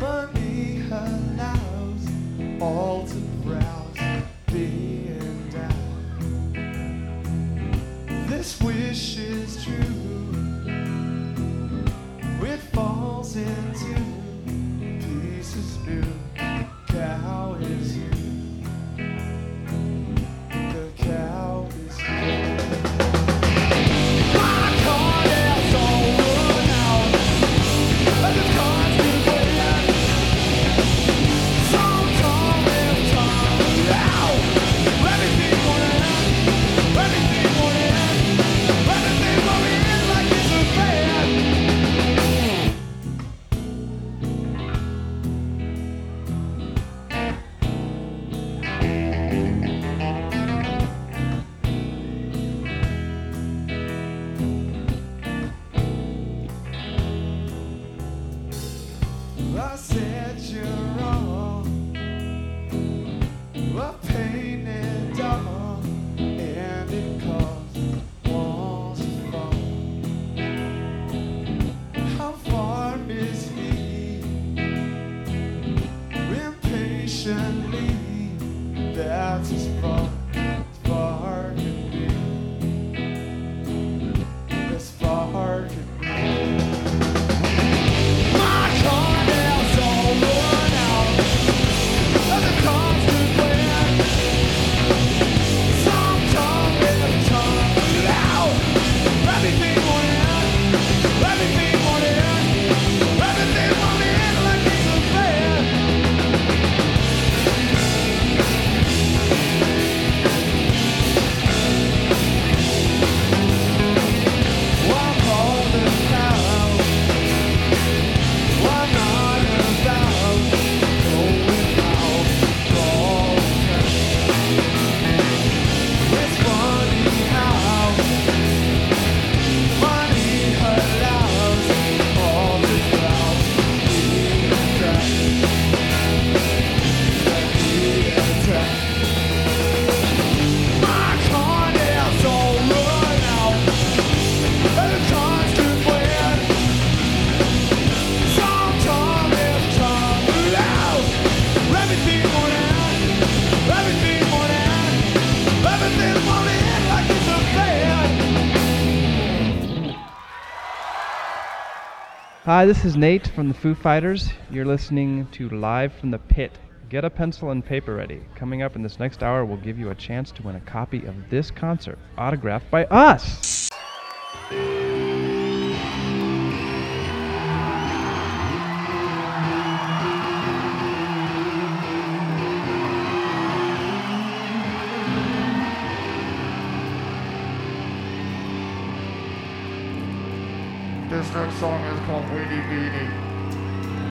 Money allows all to browse, being down. This wish is true. It falls into pieces new. Cow is you. The cow is you. My car is all run out. But the car's been waiting. Some time and time out. Everything won't end. Everything won't end. Everything won't end like it's a fad. I said you're wrong. A painted dog, and it caused walls to fall. How far is he? Impatiently, that's as far can be. As far can be. My car is all run out. And the car's been waiting. Some time and time out. Everything won't end. Everything won't end. Everything won't end like it's a fad. I'm holding out. I'm not about going out all the time. It's funny how money allows all the clouds to be attacked. My car is all run out. And the car's been waiting. Some time and time allows. Everything won't end. Everything won't end. Everything won't end like it's a fad. Hi, this is Nate from the Foo Fighters. You're listening to Live from the Pit. Get a pencil and paper ready. Coming up in this next hour, we'll give you a chance to win a copy of this concert, autographed by us. This next song is called Weedy Beady.